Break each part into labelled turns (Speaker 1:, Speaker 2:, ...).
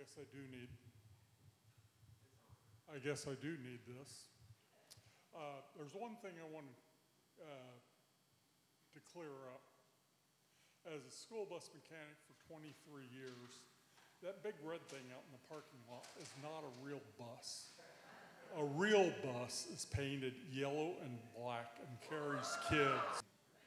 Speaker 1: I guess I do need this. There's one thing I want to clear up. As a school bus mechanic for 23 years, that big red thing out in the parking lot is not a real bus. A real bus is painted yellow and black and carries kids.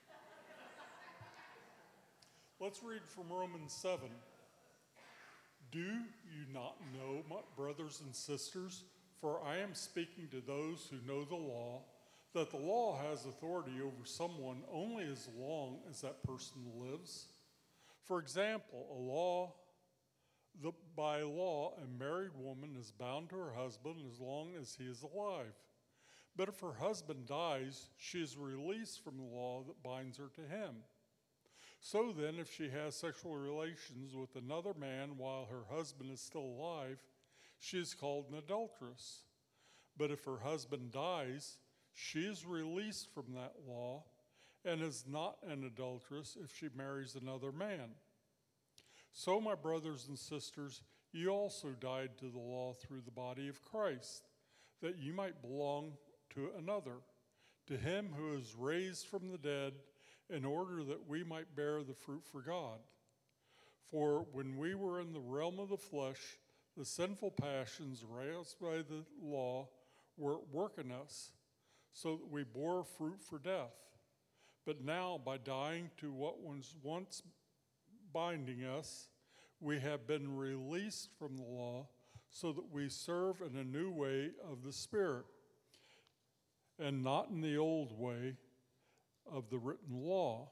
Speaker 1: Let's read from Romans 7. Do you not know, my brothers and sisters, for I am speaking to those who know the law, that the law has authority over someone only as long as that person lives? For example, by law, a married woman is bound to her husband as long as he is alive. But if her husband dies, she is released from the law that binds her to him. So then, if she has sexual relations with another man while her husband is still alive, she is called an adulteress. But if her husband dies, she is released from that law and is not an adulteress if she marries another man. So, my brothers and sisters, you also died to the law through the body of Christ, that you might belong to another, to him who is raised from the dead, in order that we might bear the fruit for God. For when we were in the realm of the flesh, the sinful passions raised by the law were at work in us, so that we bore fruit for death. But now, by dying to what was once binding us, we have been released from the law, so that we serve in a new way of the Spirit, and not in the old way of the written law.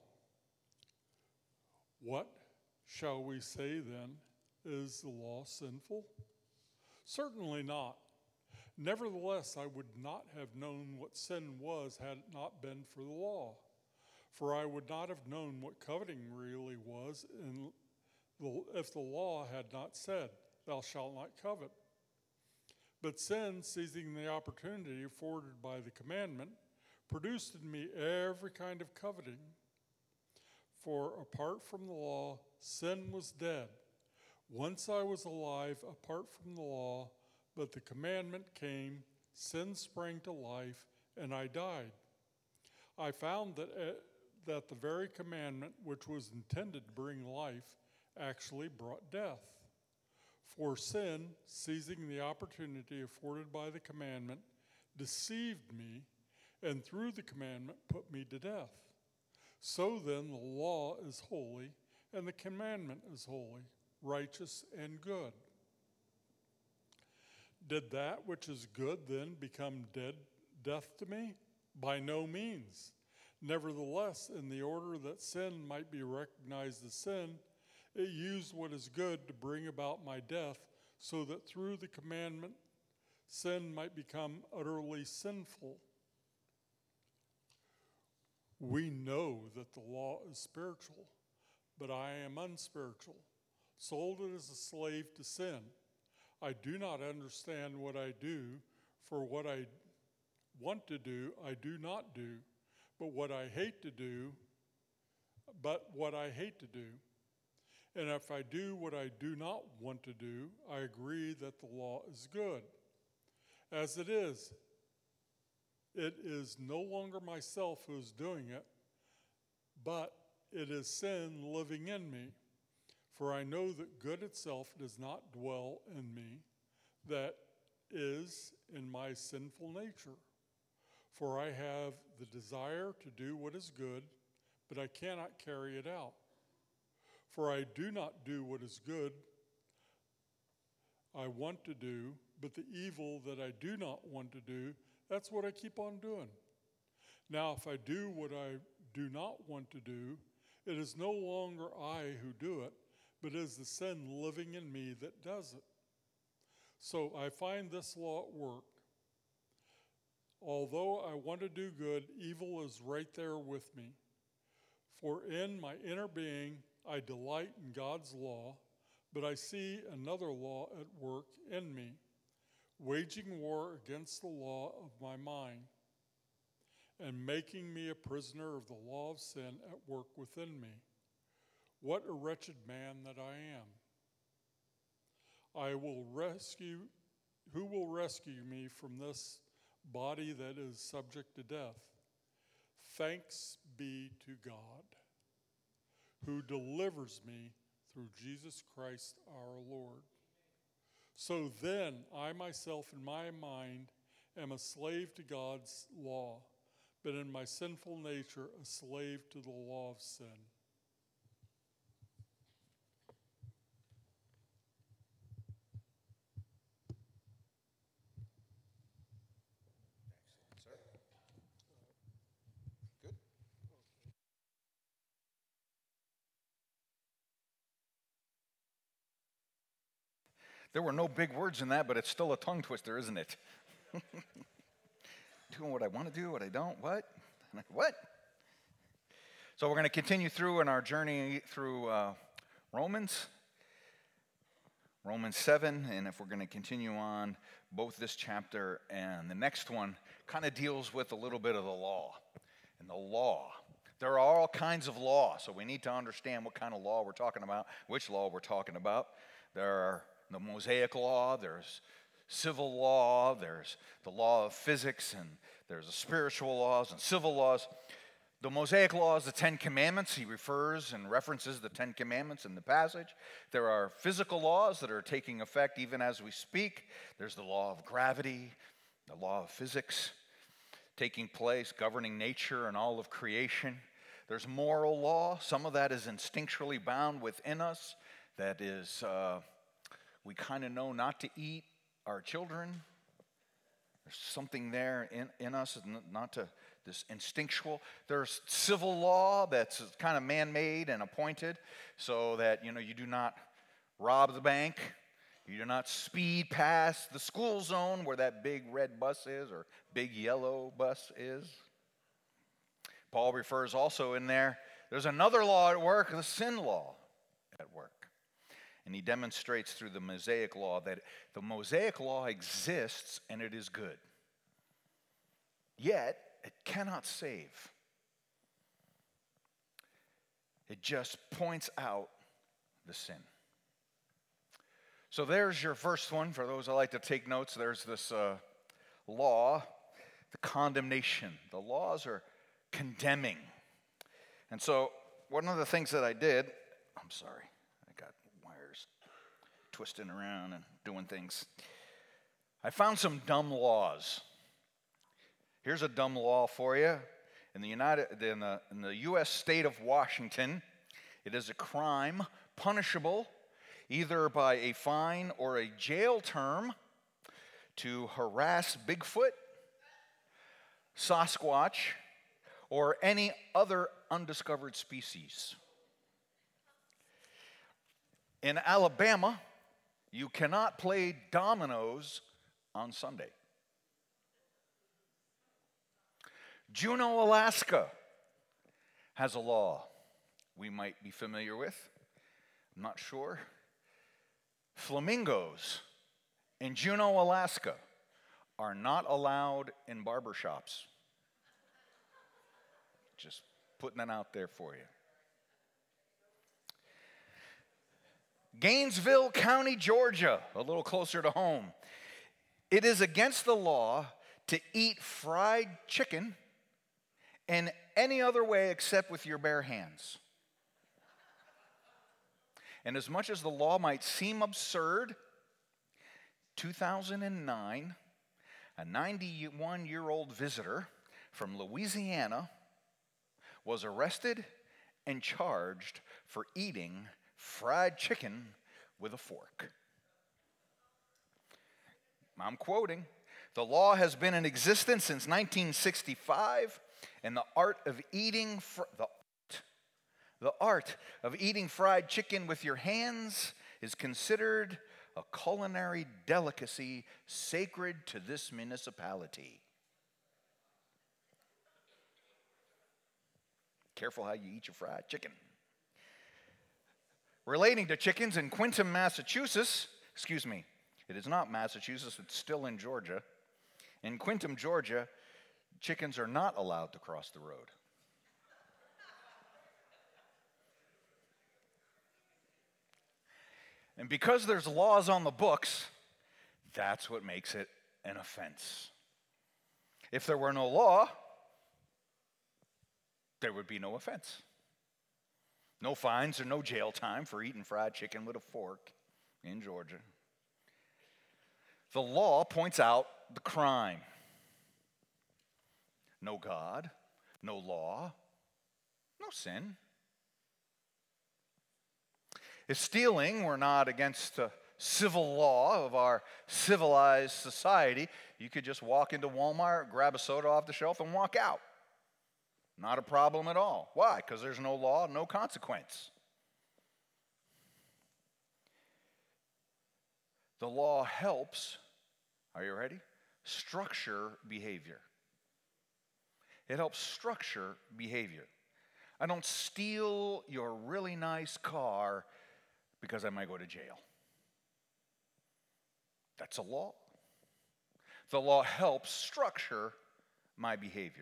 Speaker 1: What shall we say then? Is the law sinful? Certainly not. Nevertheless, I would not have known what sin was had it not been for the law. For I would not have known what coveting really was if the law had not said, "Thou shalt not covet." But sin, seizing the opportunity afforded by the commandment, produced in me every kind of coveting. For apart from the law, sin was dead. Once I was alive apart from the law, but the commandment came, sin sprang to life, and I died. I found that the very commandment which was intended to bring life actually brought death. For sin, seizing the opportunity afforded by the commandment, deceived me, and through the commandment put me to death. So then the law is holy, and the commandment is holy, righteous, and good. Did that which is good then become death to me? By no means. Nevertheless, in the order that sin might be recognized as sin, it used what is good to bring about my death, so that through the commandment, sin might become utterly sinful. We know that the law is spiritual, but I am unspiritual, sold as a slave to sin. I do not understand what I do, for what I want to do, I do not do, but what I hate to do. And if I do what I do not want to do, I agree that the law is good. As it is no longer myself who is doing it, but it is sin living in me. For I know that good itself does not dwell in me, that is, in my sinful nature. For I have the desire to do what is good, but I cannot carry it out. For I do not do what is good I want to do, but the evil that I do not want to do, that's what I keep on doing. Now, if I do what I do not want to do, it is no longer I who do it, but it is the sin living in me that does it. So I find this law at work. Although I want to do good, evil is right there with me. For in my inner being, I delight in God's law, but I see another law at work in me, waging war against the law of my mind, and making me a prisoner of the law of sin at work within me. What a wretched man that I am. who will rescue me from this body that is subject to death? Thanks be to God, who delivers me through Jesus Christ our Lord. So then, I myself in my mind am a slave to God's law, but in my sinful nature a slave to the law of sin.
Speaker 2: Excellent, sir. Good. There were no big words in that, but it's still a tongue twister, isn't it? Doing what I want to do, what I don't, what? What? So we're going to continue through in our journey through Romans 7, and if we're going to continue on, both this chapter and the next one kind of deals with a little bit of the law. And the law, there are all kinds of law, so we need to understand what kind of law we're talking about, which law we're talking about. There are the Mosaic law, there's civil law, there's the law of physics, and there's the spiritual laws and civil laws. The Mosaic law is the Ten Commandments. He refers and references the Ten Commandments in the passage. There are physical laws that are taking effect even as we speak. There's the law of gravity, the law of physics taking place, governing nature and all of creation. There's moral law. Some of that is instinctually bound within us. That is, we kind of know not to eat our children. There's something there in us, not to this instinctual. There's civil law that's kind of man-made and appointed so that, you do not rob the bank. You do not speed past the school zone where that big red bus is or big yellow bus is. Paul refers also in there's another law at work, the sin law at work. And he demonstrates through the Mosaic law that the Mosaic law exists and it is good. Yet, it cannot save. It just points out the sin. So there's your first one. For those that like to take notes, there's this law, the condemnation. The laws are condemning. And so one of the things that I did, I'm sorry, I got wires twisting around and doing things. I found some dumb laws. Here's a dumb law for you. In the U.S. state of Washington, it is a crime punishable either by a fine or a jail term to harass Bigfoot, Sasquatch, or any other undiscovered species. In Alabama, you cannot play dominoes on Sunday. Juneau, Alaska has a law we might be familiar with. I'm not sure. Flamingos in Juneau, Alaska are not allowed in barbershops. Just putting that out there for you. Gainesville County, Georgia, a little closer to home. It is against the law to eat fried chicken in any other way except with your bare hands. And as much as the law might seem absurd, 2009, a 91-year-old visitor from Louisiana was arrested and charged for eating fried chicken with a fork. I'm quoting, "The law has been in existence since 1965, and the art of eating fried chicken with your hands is considered a culinary delicacy sacred to this municipality." Careful how you eat your fried chicken. Relating to chickens in Quintum, Massachusetts, it is not Massachusetts, it's still in Georgia. In Quintum, Georgia, chickens are not allowed to cross the road. And because there's laws on the books, that's what makes it an offense. If there were no law, there would be no offense. No fines or no jail time for eating fried chicken with a fork in Georgia. The law points out the crime. No God, no law, no sin. If stealing were not against the civil law of our civilized society, you could just walk into Walmart, grab a soda off the shelf, and walk out. Not a problem at all. Why? Because there's no law, no consequence. The law helps, are you ready? Structure behavior. It helps structure behavior. I don't steal your really nice car because I might go to jail. That's a law. The law helps structure my behavior.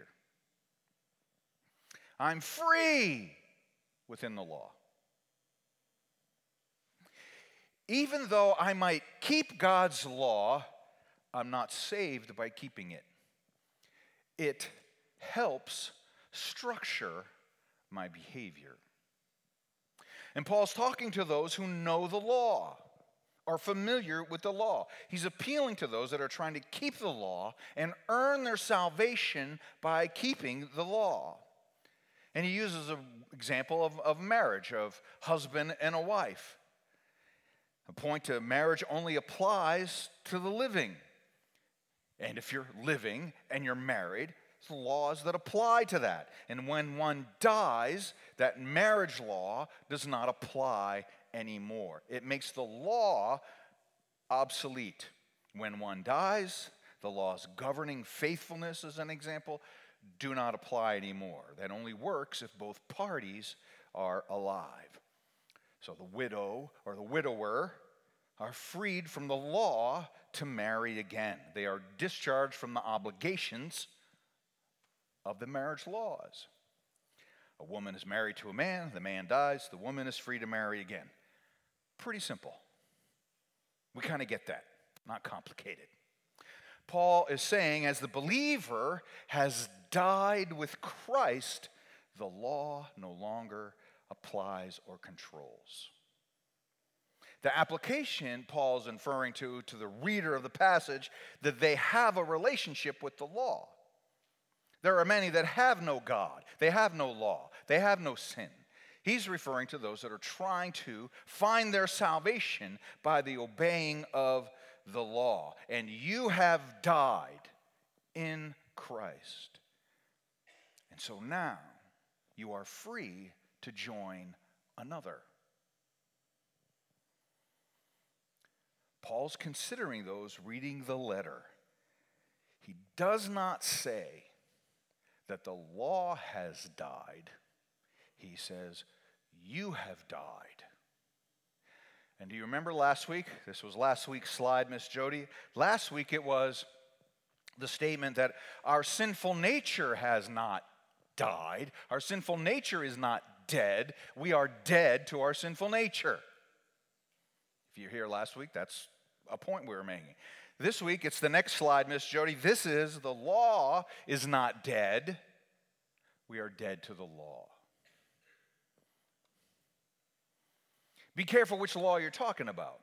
Speaker 2: I'm free within the law. Even though I might keep God's law, I'm not saved by keeping it. It helps structure my behavior. And Paul's talking to those who know the law, are familiar with the law. He's appealing to those that are trying to keep the law and earn their salvation by keeping the law. And he uses an example of marriage, of husband and a wife. A point to marriage only applies to the living. And if you're living and you're married, the laws that apply to that. And when one dies, that marriage law does not apply anymore. It makes the law obsolete. When one dies, the laws governing faithfulness, as an example, do not apply anymore. That only works if both parties are alive. So the widow or the widower are freed from the law to marry again. They are discharged from the obligations of the marriage laws. A woman is married to a man, the man dies, the woman is free to marry again. Pretty simple. We kind of get that. Not complicated. Paul is saying, as the believer has died with Christ, the law no longer applies or controls. The application Paul's referring to the reader of the passage, that they have a relationship with the law. There are many that have no God. They have no law. They have no sin. He's referring to those that are trying to find their salvation by the obeying of the law. And you have died in Christ. And so now you are free to join another. Paul's considering those reading the letter. He does not say that the law has died. He says, you have died. And do you remember last week? This was last week's slide, Miss Jody. Last week it was the statement that our sinful nature has not died. Our sinful nature is not dead. We are dead to our sinful nature. If you're here last week, that's a point we were making. This week, it's the next slide, Miss Jody. This is, the law is not dead. We are dead to the law. Be careful which law you're talking about.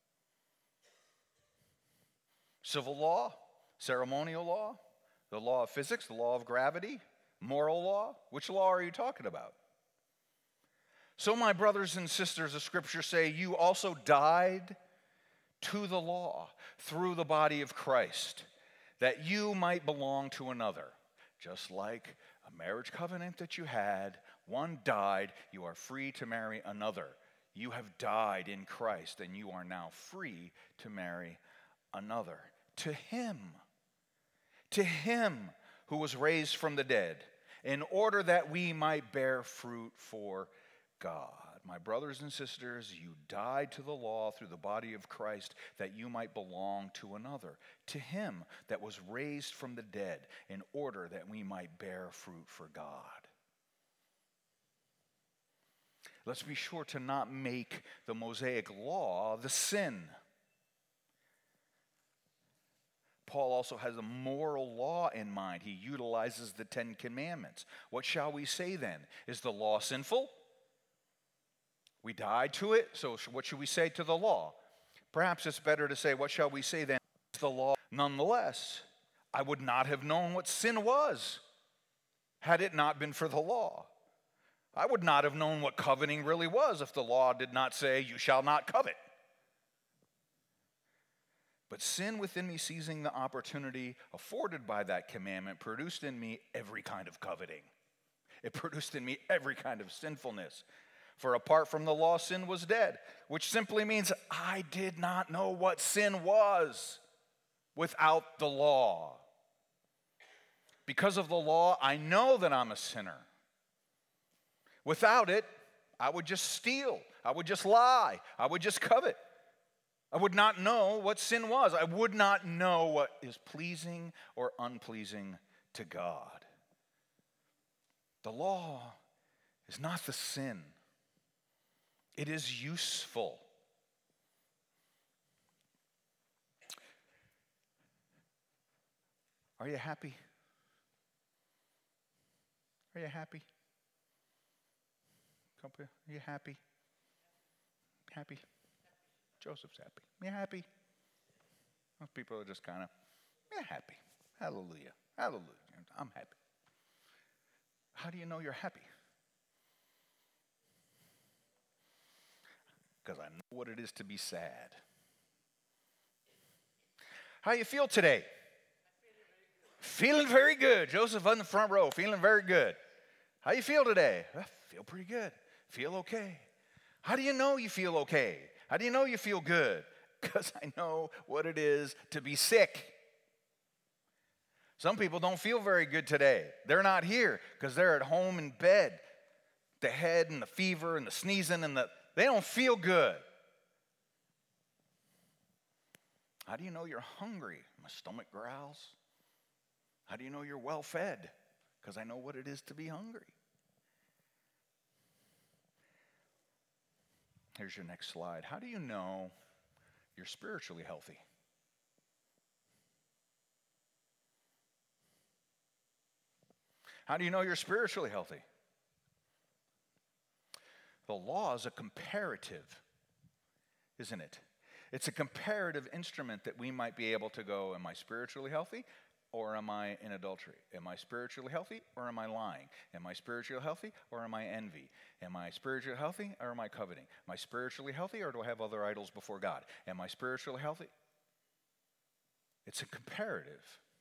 Speaker 2: Civil law, ceremonial law, the law of physics, the law of gravity, moral law. Which law are you talking about? So, my brothers and sisters, the scriptures say, you also died to the law through the body of Christ, that you might belong to another. Just like a marriage covenant that you had, one died, you are free to marry another. You have died in Christ, and you are now free to marry another. To him who was raised from the dead, in order that we might bear fruit for God. My brothers and sisters, you died to the law through the body of Christ, that you might belong to another. To him that was raised from the dead, in order that we might bear fruit for God. Let's be sure to not make the Mosaic law the sin. Paul also has a moral law in mind. He utilizes the 10 Commandments. What shall we say then? Is the law sinful? We died to it, so what should we say to the law? Perhaps it's better to say, what shall we say then? Is the law? Nonetheless, I would not have known what sin was had it not been for the law. I would not have known what coveting really was if the law did not say, you shall not covet. But sin within me, seizing the opportunity afforded by that commandment, produced in me every kind of coveting. It produced in me every kind of sinfulness. For apart from the law, sin was dead, which simply means I did not know what sin was without the law. Because of the law, I know that I'm a sinner. Without it, I would just steal. I would just lie. I would just covet. I would not know what sin was. I would not know what is pleasing or unpleasing to God. The law is not the sin. It is useful. Are you happy? Are you happy? Are you happy? Happy? Joseph's happy. You happy? Most people are just kind of, happy. Hallelujah. Hallelujah. I'm happy. How do you know you're happy? Because I know what it is to be sad. How you feel today? Feeling very good. Joseph on the front row, feeling very good. How you feel today? I feel pretty good. Feel okay. How do you know you feel okay? How do you know you feel good? Because I know what it is to be sick. Some people don't feel very good today. They're not here because they're at home in bed. The head and the fever and the sneezing and they don't feel good. How do you know you're hungry? My stomach growls. How do you know you're well fed? Because I know what it is to be hungry. Here's your next slide. How do you know you're spiritually healthy? How do you know you're spiritually healthy? The law is a comparative, isn't it? It's a comparative instrument that we might be able to go, am I spiritually healthy or am I in adultery? Am I spiritually healthy or am I lying? Am I spiritually healthy or am I envy? Am I spiritually healthy or am I coveting? Am I spiritually healthy or do I have other idols before God? Am I spiritually healthy? It's a comparative.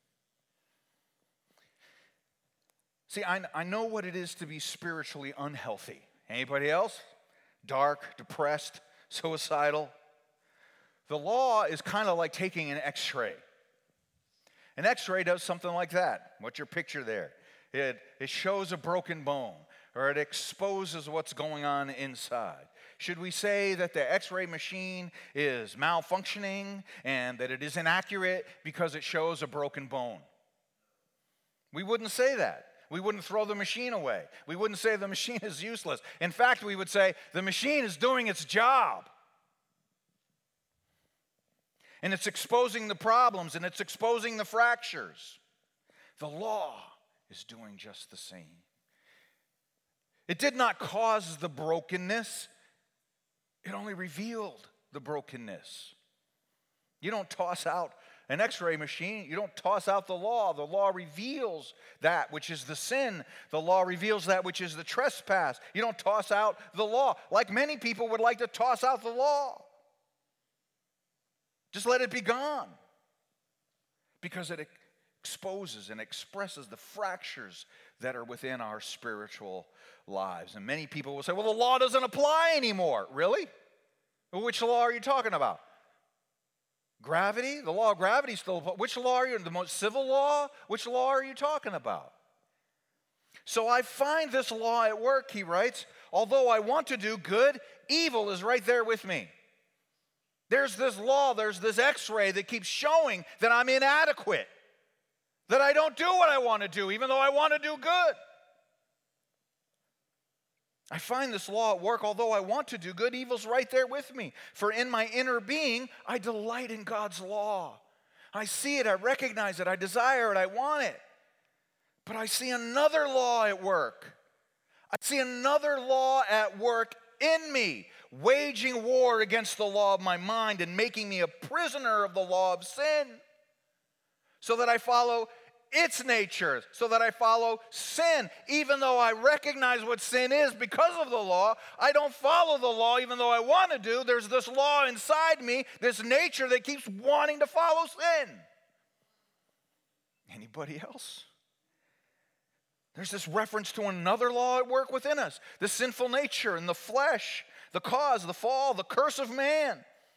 Speaker 2: See, I know what it is to be spiritually unhealthy. Anybody else? Dark, depressed, suicidal. The law is kind of like taking an x-ray. An x-ray does something like that. What's your picture there? It shows a broken bone, or it exposes what's going on inside. Should we say that the x-ray machine is malfunctioning and that it is inaccurate because it shows a broken bone? We wouldn't say that. We wouldn't throw the machine away. We wouldn't say the machine is useless. In fact, we would say the machine is doing its job. And it's exposing the problems and it's exposing the fractures. The law is doing just the same. It did not cause the brokenness. It only revealed the brokenness. You don't toss out an x-ray machine. You don't toss out the law. The law reveals that which is the sin. The law reveals that which is the trespass. You don't toss out the law. Like many people would like to toss out the law. Just let it be gone. Because it exposes and expresses the fractures that are within our spiritual lives. And many people will say, well, the law doesn't apply anymore. Really? Which law are you talking about? Gravity? The law of gravity still applies. Which law are you? The most civil law? Which law are you talking about? So I find this law at work, he writes. Although I want to do good, evil is right there with me. There's this law, there's this x-ray that keeps showing that I'm inadequate, that I don't do what I want to do, even though I want to do good. I find this law at work, although I want to do good, evil's right there with me. For in my inner being, I delight in God's law. I see it, I recognize it, I desire it, I want it. But I see another law at work. I see another law at work in me, waging war against the law of my mind and making me a prisoner of the law of sin, so that I follow its nature, so that I follow sin. Even though I recognize what sin is because of the law, I don't follow the law even though I want to do. There's this law inside me, this nature that keeps wanting to follow sin. Anybody else? There's this reference to another law at work within us, the sinful nature and the flesh, the cause, the fall, the curse of man.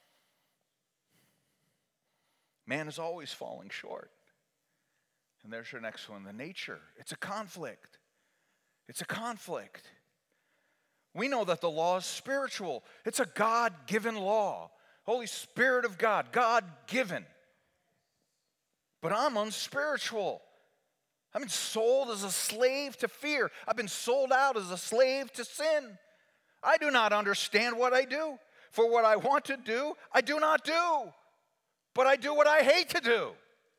Speaker 2: Man is always falling short. And there's your next one, the nature. It's a conflict. It's a conflict. We know that the law is spiritual. It's a God-given law. Holy Spirit of God, God-given. But I'm unspiritual. I've been sold as a slave to fear. I've been sold out as a slave to sin. I do not understand what I do. For what I want to do, I do not do. But I do what I hate to do.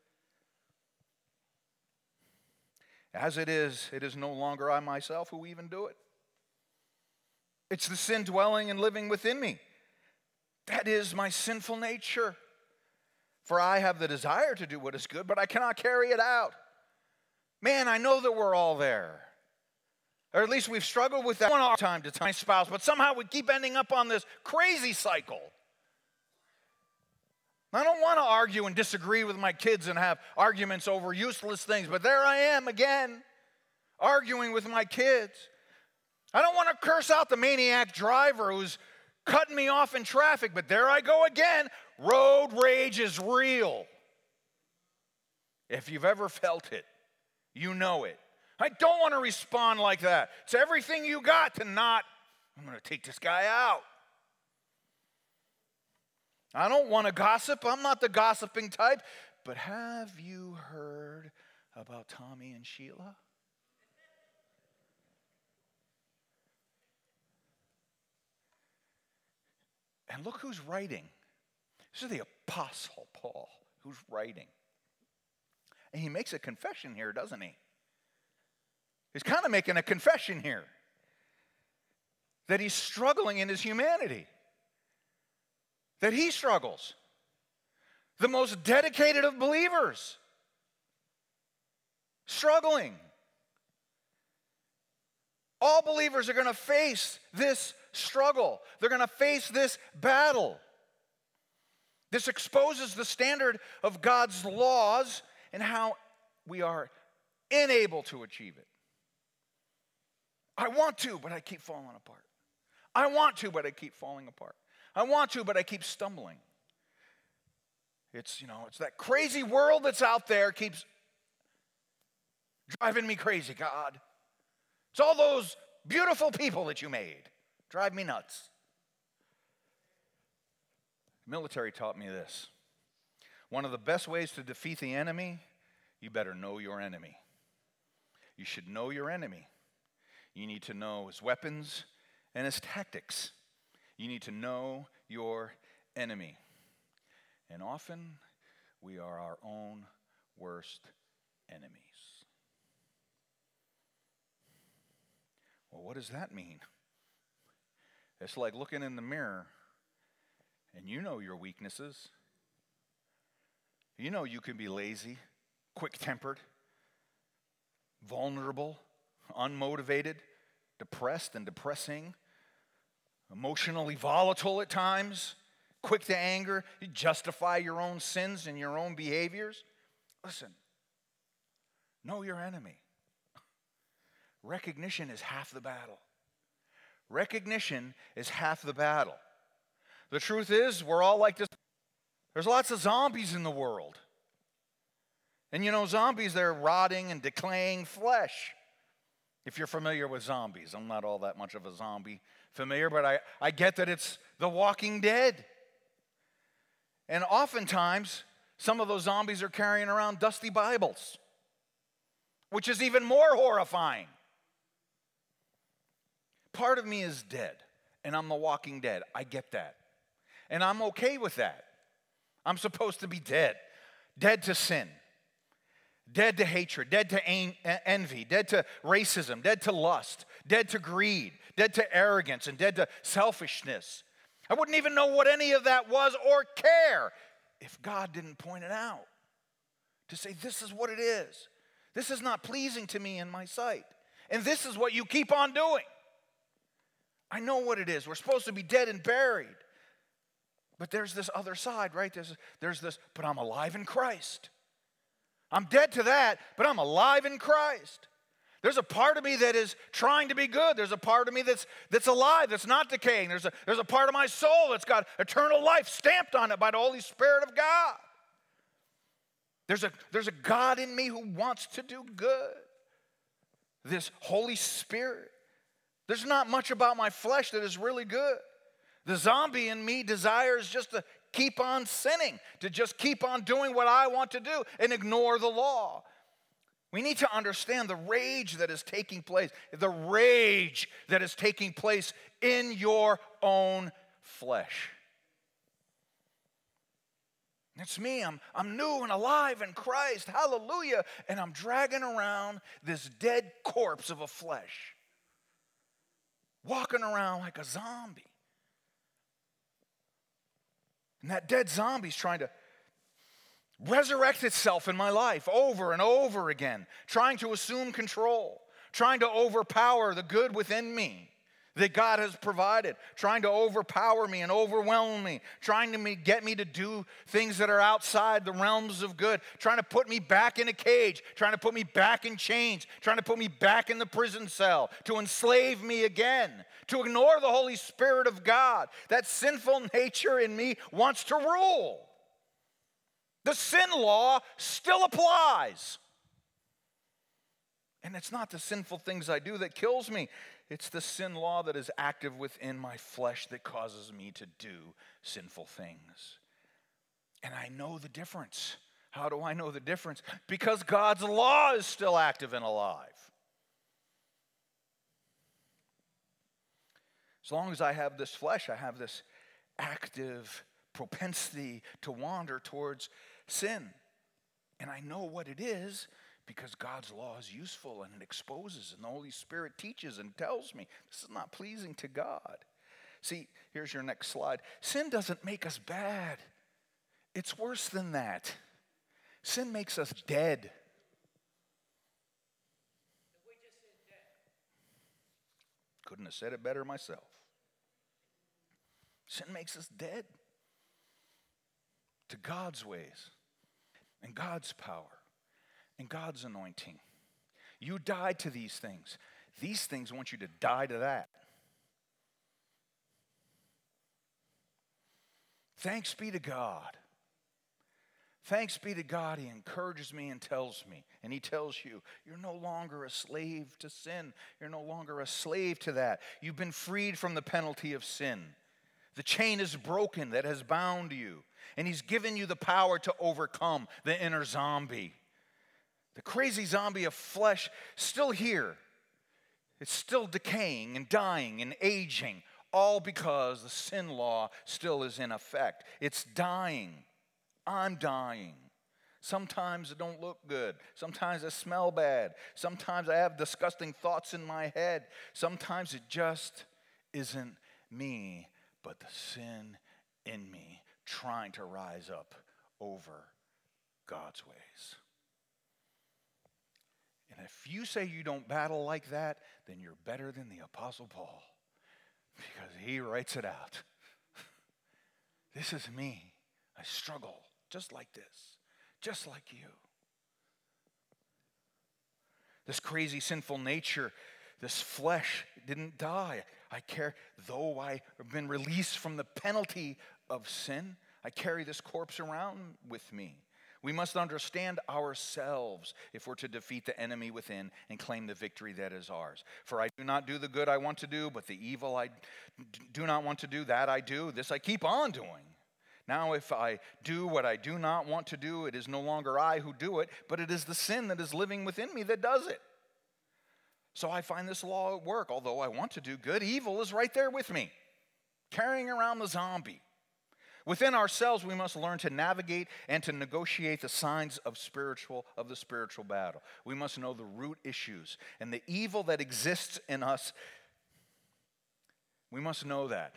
Speaker 2: As it is no longer I myself who even do it. It's the sin dwelling and living within me. That is my sinful nature. For I have the desire to do what is good, but I cannot carry it out. Man, I know that we're all there. Or at least we've struggled with that from time to time, my spouse, but somehow we keep ending up on this crazy cycle. I don't want to argue and disagree with my kids and have arguments over useless things, but there I am again, arguing with my kids. I don't want to curse out the maniac driver who's cutting me off in traffic, but there I go again. Road rage is real. If you've ever felt it, you know it. I don't want to respond like that. It's everything you got to not, I'm going to take this guy out. I don't want to gossip. I'm not the gossiping type. But have you heard about Tommy and Sheila? And look who's writing. This is the Apostle Paul who's writing. And he makes a confession here, doesn't he? He's kind of making a confession here that he's struggling in his humanity. That he struggles. The most dedicated of believers. Struggling. All believers are going to face this struggle. They're going to face this battle. This exposes the standard of God's laws and how we are unable to achieve it. I want to, but I keep falling apart. I want to, but I keep falling apart. I want to, but I keep stumbling. It's that crazy world that's out there keeps driving me crazy, God. It's all those beautiful people that you made. Drive me nuts. The military taught me this. One of the best ways to defeat the enemy, you better know your enemy. You should know your enemy. You need to know his weapons and his tactics. You need to know your enemy. And often, we are our own worst enemies. Well, what does that mean? It's like looking in the mirror, and you know your weaknesses. You know you can be lazy, quick-tempered, vulnerable, unmotivated, depressed and depressing, emotionally volatile at times, quick to anger. You justify your own sins and your own behaviors. Listen, know your enemy. Recognition is half the battle. Recognition is half the battle. The truth is, we're all like this. There's lots of zombies in the world. And zombies, they're rotting and decaying flesh. If you're familiar with zombies, I'm not all that much of a zombie familiar, but I get that it's The Walking Dead. And oftentimes, some of those zombies are carrying around dusty Bibles, which is even more horrifying. part of me is dead, and I'm the walking dead. I get that. And I'm okay with that. I'm supposed to be dead. Dead to sin. Dead to hatred. Dead to envy. Dead to racism. Dead to lust. Dead to greed. Dead to arrogance. And dead to selfishness. I wouldn't even know what any of that was or care if God didn't point it out. To say, this is what it is. This is not pleasing to me in my sight. And this is what you keep on doing. I know what it is. We're supposed to be dead and buried. But there's this other side, right? There's this, but I'm alive in Christ. I'm dead to that, but I'm alive in Christ. There's a part of me that is trying to be good. There's a part of me that's alive, that's not decaying. There's a part of my soul that's got eternal life stamped on it by the Holy Spirit of God. There's a God in me who wants to do good. This Holy Spirit. There's not much about my flesh that is really good. The zombie in me desires just to keep on sinning, to just keep on doing what I want to do and ignore the law. We need to understand the rage that is taking place, the rage that is taking place in your own flesh. It's me. I'm new and alive in Christ. Hallelujah. And I'm dragging around this dead corpse of a flesh, walking around like a zombie. And that dead zombie is trying to resurrect itself in my life over and over again, trying to assume control, trying to overpower the good within me that God has provided, trying to overpower me and overwhelm me, trying to get me to do things that are outside the realms of good, trying to put me back in a cage, trying to put me back in chains, trying to put me back in the prison cell, to enslave me again, to ignore the Holy Spirit of God. That sinful nature in me wants to rule. The sin law still applies. And it's not the sinful things I do that kills me. It's the sin law that is active within my flesh that causes me to do sinful things. And I know the difference. How do I know the difference? Because God's law is still active and alive. As long as I have this flesh, I have this active propensity to wander towards sin. And I know what it is because God's law is useful and it exposes, and the Holy Spirit teaches and tells me this is not pleasing to God. See, here's your next slide. Sin doesn't make us bad. It's worse than that. Sin makes us dead. Couldn't have said it better myself. Sin makes us dead to God's ways and God's power and God's anointing. You die to these things. These things want you to die to that. Thanks be to God. Thanks be to God, He encourages me and tells me, and He tells you, you're no longer a slave to sin. You're no longer a slave to that. You've been freed from the penalty of sin. The chain is broken that has bound you, and He's given you the power to overcome the inner zombie. The crazy zombie of flesh still here. It's still decaying and dying and aging, all because the sin law still is in effect. It's dying. I'm dying. Sometimes it don't look good. Sometimes I smell bad. Sometimes I have disgusting thoughts in my head. Sometimes it just isn't me, but the sin in me trying to rise up over God's ways. And if you say you don't battle like that, then you're better than the Apostle Paul, because he writes it out. This is me. I struggle just like this, just like you. This crazy sinful nature, this flesh didn't die. Though I have been released from the penalty of sin, I carry this corpse around with me. We must understand ourselves if we're to defeat the enemy within and claim the victory that is ours. For I do not do the good I want to do, but the evil I do not want to do, that I do. This I keep on doing. Now if I do what I do not want to do, it is no longer I who do it, but it is the sin that is living within me that does it. So I find this law at work. Although I want to do good, evil is right there with me, carrying around the zombie. Within ourselves, we must learn to navigate and to negotiate the signs of the spiritual battle. We must know the root issues and the evil that exists in us. We must know that.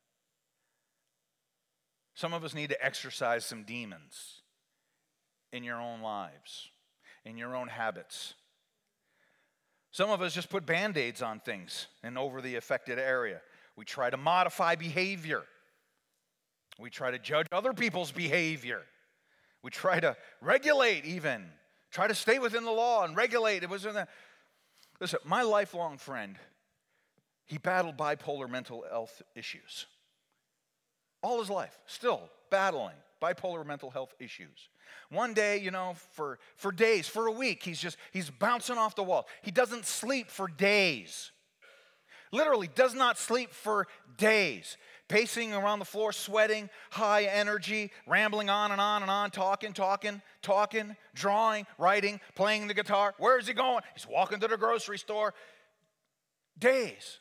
Speaker 2: Some of us need to exorcise some demons in your own lives, in your own habits. Some of us just put Band-Aids on things and over the affected area. We try to modify behavior. We try to judge other people's behavior. We try to regulate even. Try to stay within the law and regulate. Listen, my lifelong friend, he battled bipolar mental health issues. All his life, still battling bipolar mental health issues. One day, for days, for a week, he's bouncing off the wall. He doesn't sleep for days. Literally does not sleep for days. Pacing around the floor, sweating, high energy, rambling on and on and on, talking, drawing, writing, playing the guitar. Where is he going? He's walking to the grocery store. Days.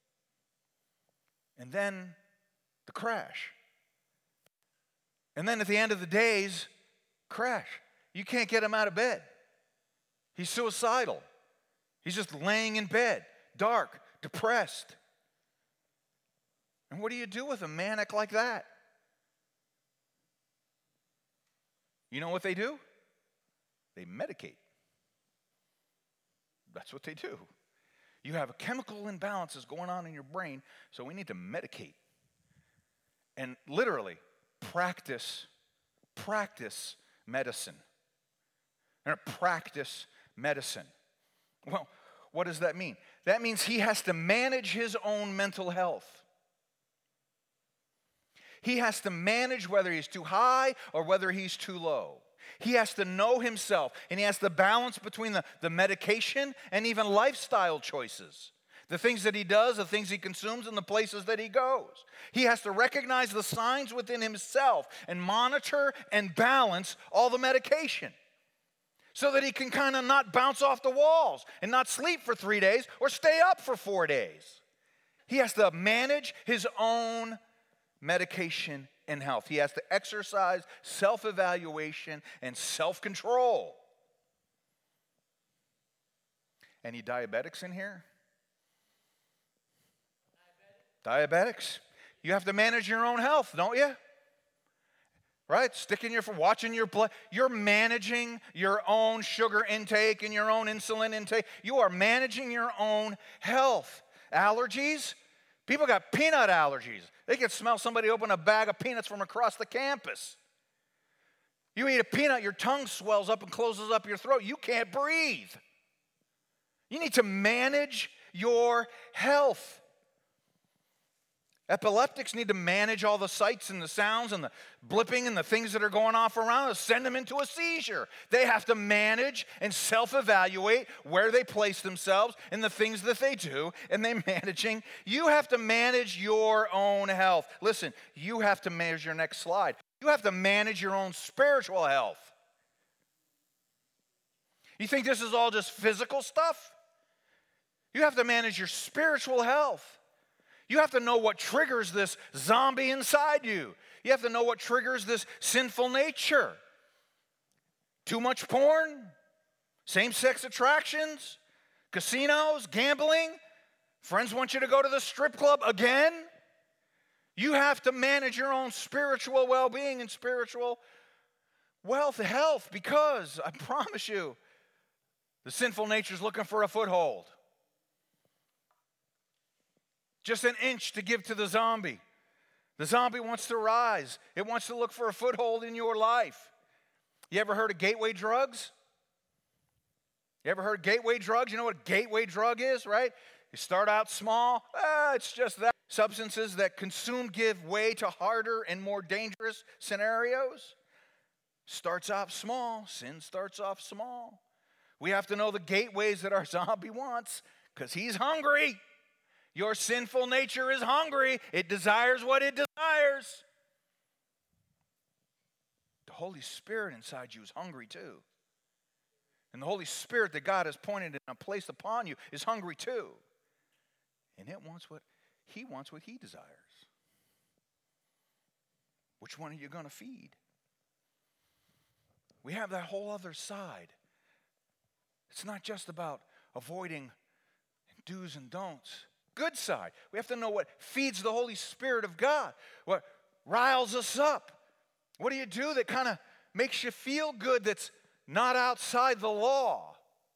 Speaker 2: And then the crash. And then at the end of the days, crash. You can't get him out of bed. He's suicidal. He's just laying in bed, dark, depressed. And what do you do with a manic like that? You know what they do? They medicate. That's what they do. You have chemical imbalances going on in your brain, so we need to medicate. And literally, practice medicine. And practice medicine. Well, what does that mean? That means he has to manage his own mental health. He has to manage whether he's too high or whether he's too low. He has to know himself, and he has to balance between the medication and even lifestyle choices. The things that he does, the things he consumes, and the places that he goes. He has to recognize the signs within himself and monitor and balance all the medication so that he can kind of not bounce off the walls and not sleep for 3 days or stay up for 4 days. He has to manage his own medication and health. He has to exercise self-evaluation and self-control. Any diabetics in here? Diabetics? You have to manage your own health, don't you? Right? Watching your blood. You're managing your own sugar intake and your own insulin intake. You are managing your own health. Allergies? People got peanut allergies. They can smell somebody open a bag of peanuts from across the campus. You eat a peanut, your tongue swells up and closes up your throat. You can't breathe. You need to manage your health. Epileptics need to manage all the sights and the sounds and the blipping and the things that are going off around us. Send them into a seizure. They have to manage and self-evaluate where they place themselves and the things that they do, and they're managing. You have to manage your own health. Listen, you have to manage your next slide. You have to manage your own spiritual health. You think this is all just physical stuff? You have to manage your spiritual health. You have to know what triggers this zombie inside you. You have to know what triggers this sinful nature. Too much porn, same-sex attractions, casinos, gambling. Friends want you to go to the strip club again. You have to manage your own spiritual well-being and spiritual health, because I promise you, the sinful nature is looking for a foothold. Just an inch to give to the zombie. The zombie wants to rise. It wants to look for a foothold in your life. You ever heard of gateway drugs? You ever heard of gateway drugs? You know what a gateway drug is, right? You start out small. It's just that. Substances that consumed give way to harder and more dangerous scenarios. Starts off small. Sin starts off small. We have to know the gateways that our zombie wants, because he's hungry. Your sinful nature is hungry. It desires what it desires. The Holy Spirit inside you is hungry too. And the Holy Spirit that God has pointed and placed upon you is hungry too. And it wants what He desires. Which one are you going to feed? We have that whole other side. It's not just about avoiding do's and don'ts. Good side. We have to know what feeds the Holy Spirit of God, what riles us up. What do you do that kind of makes you feel good that's not outside the law?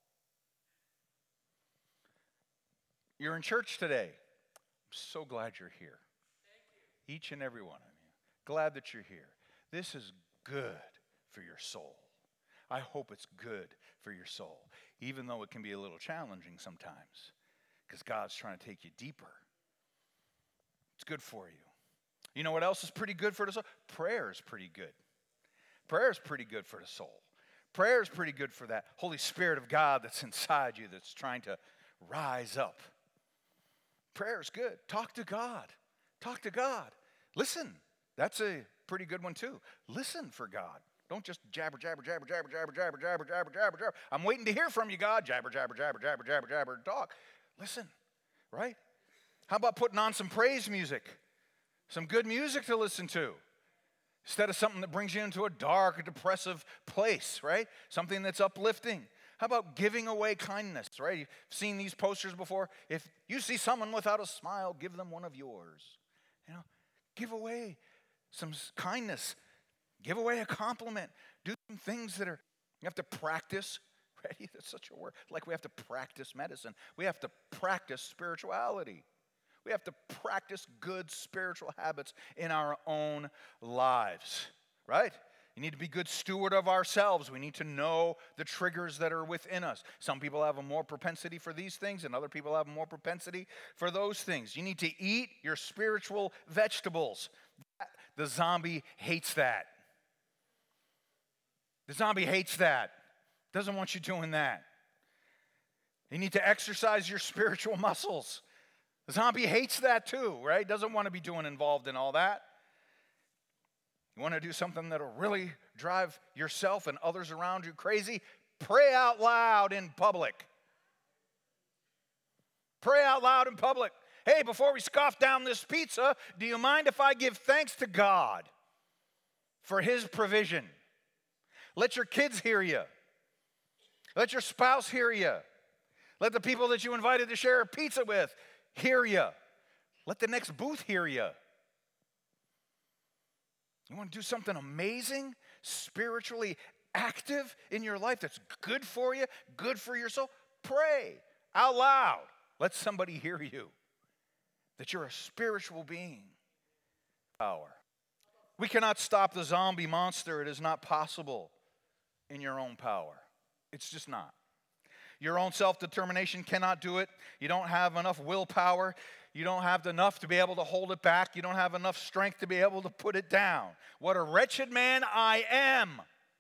Speaker 2: You're in church today. I'm so glad you're here. Each and every one of you. Glad that you're here. This is good for your soul. I hope it's good for your soul, even though it can be a little challenging sometimes, because God's trying to take you deeper. It's good for you. You know what else is pretty good for the soul? Prayer is pretty good. Prayer is pretty good for the soul. Prayer is pretty good for that Holy Spirit of God that's inside you that's trying to rise up. Prayer is good. Talk to God. Talk to God. Listen. That's a pretty good one too. Listen for God. Don't just jabber, jabber, jabber, jabber, jabber, jabber, jabber, jabber, jabber, jabber. I'm waiting to hear from you, God. Jabber, jabber, jabber, jabber, jabber, jabber, and talk. Listen, right? How about putting on some praise music? Some good music to listen to. Instead of something that brings you into a dark, depressive place, right? Something that's uplifting. How about giving away kindness, right? You've seen these posters before. If you see someone without a smile, give them one of yours. You know, give away some kindness. Give away a compliment. Do some things that are, you have to practice. Ready? That's such a word. Like we have to practice medicine. We have to practice spirituality. We have to practice good spiritual habits in our own lives, right? You need to be good steward of ourselves. We need to know the triggers that are within us. Some people have a more propensity for these things, and other people have a more propensity for those things. You need to eat your spiritual vegetables. The zombie hates that. The zombie hates that. Doesn't want you doing that. You need to exercise your spiritual muscles. The zombie hates that too, right? Doesn't want to be involved in all that. You want to do something that'll really drive yourself and others around you crazy? Pray out loud in public. Pray out loud in public. Hey, before we scoff down this pizza, do you mind if I give thanks to God for His provision? Let your kids hear you. Let your spouse hear you. Let the people that you invited to share a pizza with hear you. Let the next booth hear you. You want to do something amazing, spiritually active in your life that's good for you, good for your soul? Pray out loud. Let somebody hear you that you're a spiritual being. Power. We cannot stop the zombie monster. It is not possible in your own power. It's just not. Your own self-determination cannot do it. You don't have enough willpower. You don't have enough to be able to hold it back. You don't have enough strength to be able to put it down. What a wretched man I am.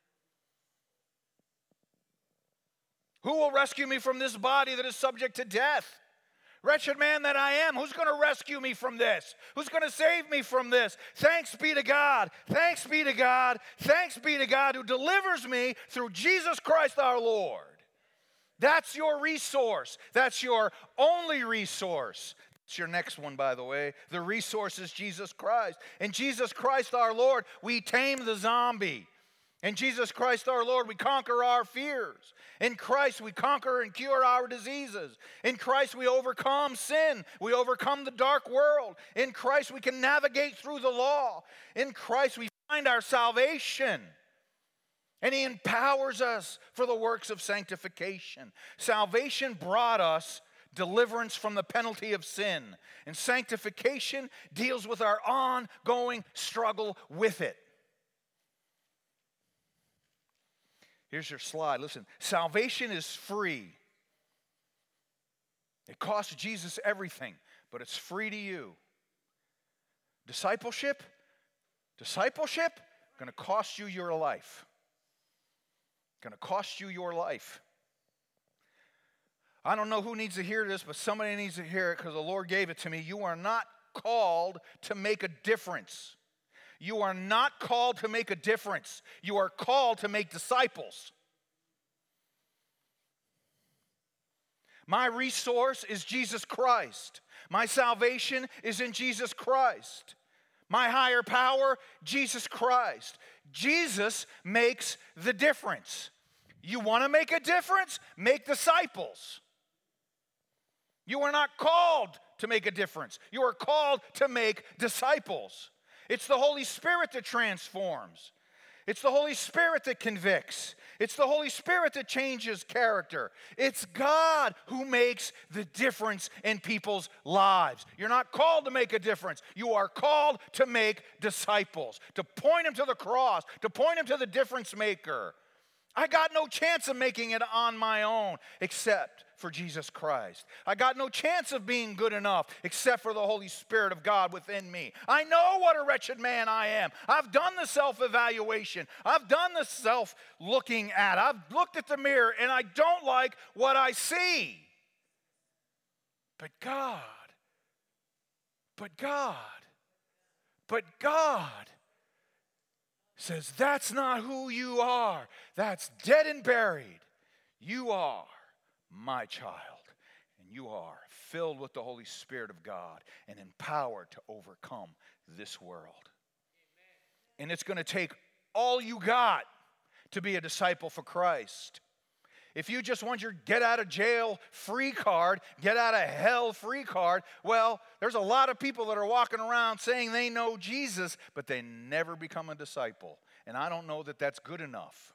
Speaker 2: Who will rescue me from this body that is subject to death? Wretched man that I am, who's going to rescue me from this? Who's going to save me from this? Thanks be to God. Thanks be to God. Thanks be to God who delivers me through Jesus Christ our Lord. That's your resource. That's your only resource. It's your next one, by the way. The resource is Jesus Christ. In Jesus Christ our Lord, we tame the zombie. In Jesus Christ our Lord, we conquer our fears. In Christ, we conquer and cure our diseases. In Christ, we overcome sin. We overcome the dark world. In Christ, we can navigate through the law. In Christ, we find our salvation. And He empowers us for the works of sanctification. Salvation brought us deliverance from the penalty of sin. And sanctification deals with our ongoing struggle with it. Here's your slide. Listen, salvation is free. It costs Jesus everything, but it's free to you. Discipleship going to cost you your life. Going to cost you your life. I don't know who needs to hear this, but somebody needs to hear it because the Lord gave it to me. You are not called to make a difference. You are not called to make a difference. You are called to make disciples. My resource is Jesus Christ. My salvation is in Jesus Christ. My higher power, Jesus Christ. Jesus makes the difference. You want to make a difference? Make disciples. You are not called to make a difference. You are called to make disciples. It's the Holy Spirit that transforms. It's the Holy Spirit that convicts. It's the Holy Spirit that changes character. It's God who makes the difference in people's lives. You're not called to make a difference. You are called to make disciples, to point them to the cross, to point them to the difference maker. I got no chance of making it on my own except for Jesus Christ. I got no chance of being good enough except for the Holy Spirit of God within me. I know what a wretched man I am. I've done the self-evaluation. I've done the self-looking at. I've looked at the mirror and I don't like what I see. But God says, that's not who you are. That's dead and buried. You are my child, and you are filled with the Holy Spirit of God and empowered to overcome this world. Amen. And it's going to take all you got to be a disciple for Christ. If you just want your get out of jail free card, get out of hell free card, well, there's a lot of people that are walking around saying they know Jesus, but they never become a disciple. And I don't know that that's good enough.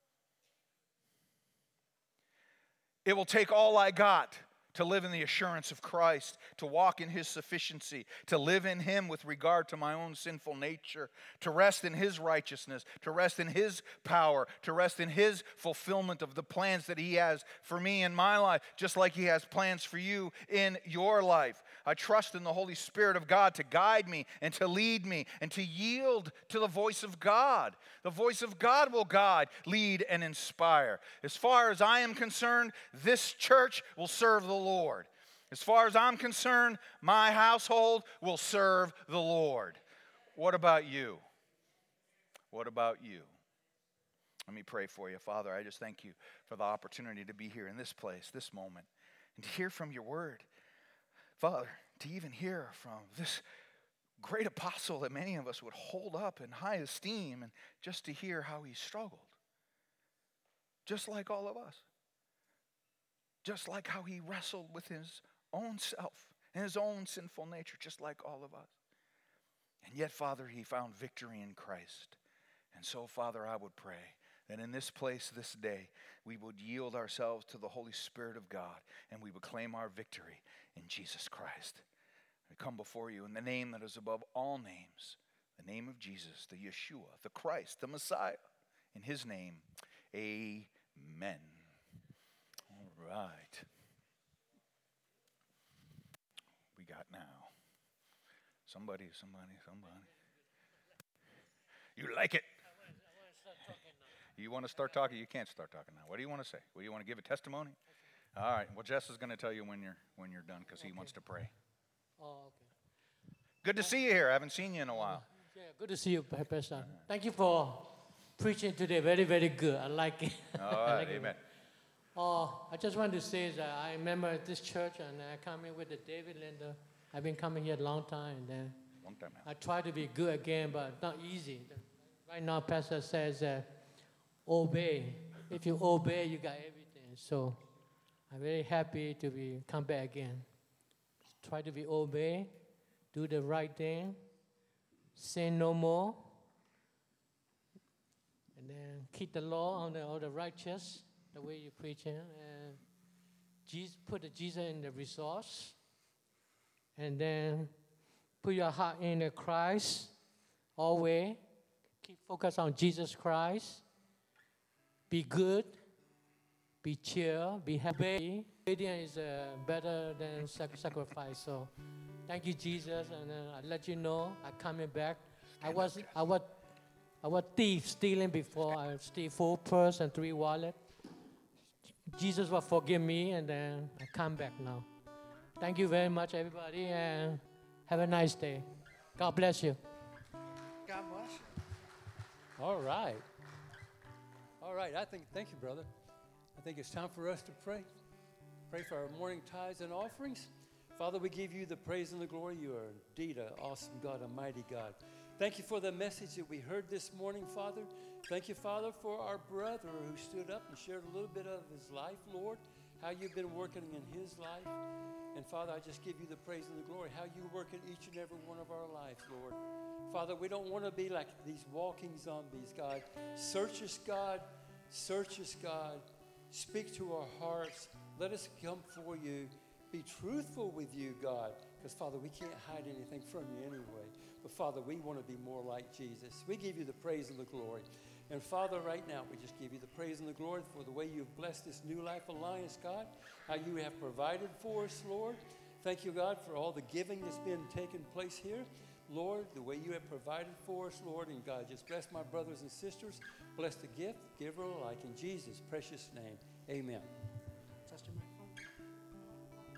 Speaker 2: It will take all I got to live in the assurance of Christ, to walk in His sufficiency, to live in Him with regard to my own sinful nature, to rest in His righteousness, to rest in His power, to rest in His fulfillment of the plans that He has for me in my life, just like He has plans for you in your life. I trust in the Holy Spirit of God to guide me and to lead me and to yield to the voice of God. The voice of God will guide, lead, and inspire. As far as I am concerned, this church will serve the Lord. As far as I'm concerned, my household will serve the Lord. What about you? What about you? Let me pray for you. Father, I just thank you for the opportunity to be here in this place, this moment, and to hear from your word. Father, to even hear from this great apostle that many of us would hold up in high esteem, and just to hear how he struggled, just like all of us. Just like how he wrestled with his own self and his own sinful nature, just like all of us. And yet, Father, he found victory in Christ. And so, Father, I would pray that in this place this day, we would yield ourselves to the Holy Spirit of God and we would claim our victory in Jesus Christ. I come before you in the name that is above all names, the name of Jesus, the Yeshua, the Christ, the Messiah. In his name, amen. All right. We got now. Somebody. You like it? You want to start talking? You can't start talking now. What do you want to say? Well, you want to give a testimony? All right. Well, Jess is going to tell you when you're done because he wants to pray.
Speaker 3: Oh, okay.
Speaker 2: Good to see you here. I haven't seen you in a while.
Speaker 3: Yeah, good to see you, Pastor. Thank you for preaching today. Very, very good. I like it.
Speaker 2: All right. Amen.
Speaker 3: I just want to say that I remember this church, and I come in with the David Linder. I've been coming here a long time. And then
Speaker 2: Long time now.
Speaker 3: I try to be good again, but not easy. Right now, Pastor says, obey. If you obey, you got everything. So I'm very happy to come back again. Try to be obey, do the right thing, sin no more, and then keep the law on the righteous, the way you preach it, and Jesus, put the Jesus in the resource, and then put your heart in the Christ always. Keep focus on Jesus Christ. Be good. Be chill. Be happy. Obedience is better than sacrifice. So, thank you, Jesus. And I let you know I'm coming back. I was thief stealing before. I steal 4 purse and 3 wallet. Jesus will forgive me, and then I come back now. Thank you very much, everybody, and have a nice day. God bless you.
Speaker 4: God bless you.
Speaker 5: All right. Thank you, brother. I think it's time for us to pray. Pray for our morning tithes and offerings. Father, we give you the praise and the glory. You are indeed an awesome God, a mighty God. Thank you for the message that we heard this morning, Father. Thank you, Father, for our brother who stood up and shared a little bit of his life, Lord, how you've been working in his life. And Father, I just give you the praise and the glory, how you work in each and every one of our lives, Lord. Father, we don't want to be like these walking zombies, God. Search us, God. Search us, God. Speak to our hearts. Let us come for you. Be truthful with you, God. Because, Father, we can't hide anything from you anyway. But, Father, we want to be more like Jesus. We give you the praise and the glory. And, Father, right now, we just give you the praise and the glory for the way you've blessed this New Life Alliance, God. How you have provided for us, Lord. Thank you, God, for all the giving that's been taking place here. Lord, the way you have provided for us, Lord, and God, just bless my brothers and sisters. Bless the gift, giver alike, in Jesus' precious name. Amen.